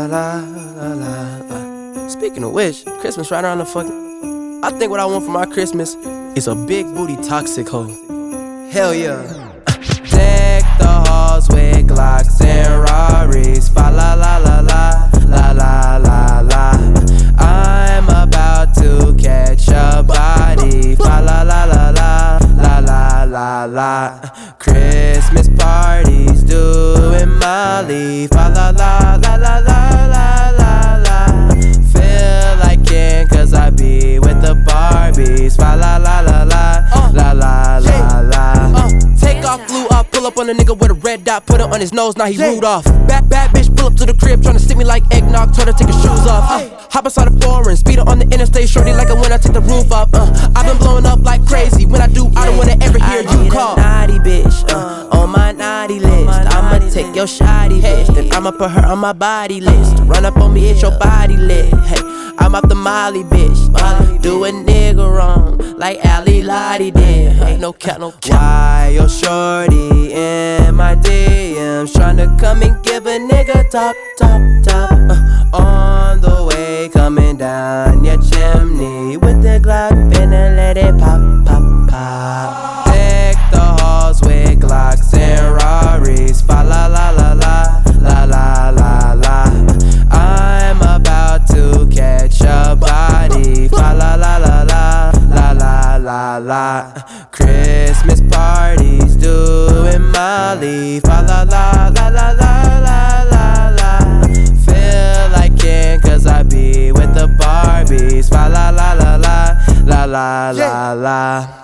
la la la la. Speaking of which, Christmas right around the fucking. I think what I want for my Christmas is a big booty toxic hoe. Hell yeah. Deck the halls with Glocks and Rarries. Fa la la la la la la la la. I'm about to catch a body. Fa la la la la la la la la. Christmas parties doing Molly. Fa la la la la la la la la. Feel like king 'cause I be with the Barbies. Fa la la la la la la la la. Take off, flew up, pull up on a nigga with a red dot, put it on his nose, now he Rudolph. Bad bitch, pull up to the crib, tryna stick me like eggnog, told her take her shoes off. Hop outside the foreign, speed her on the interstate, shorty like it when I take the roof off. I've been blowing up like crazy, when I do, I don't wanna ever hear you call. Naughty bitch, on my naughty list. I'ma take your shoddy bitch, then I'ma put her on my body list. Run up on me, hit your body lit. Hey, I'm off the Molly bitch, do a nigga wrong, like Ali Lottie did. Ain't no cap, no cap. Why your shorty in my DMs tryna come and give a nigga top. On the way, coming down your chimney with the Glock, finna let it pop. Deck the halls with Glocks and Rarries. Fa la la la la la la la la. I'm about to catch a body. Fa la la la la la la la la. Christmas parties doing Molly. Fa la la la la la la la la. Feel like king 'cause I be with the Barbies. Fa la la la la la la la la.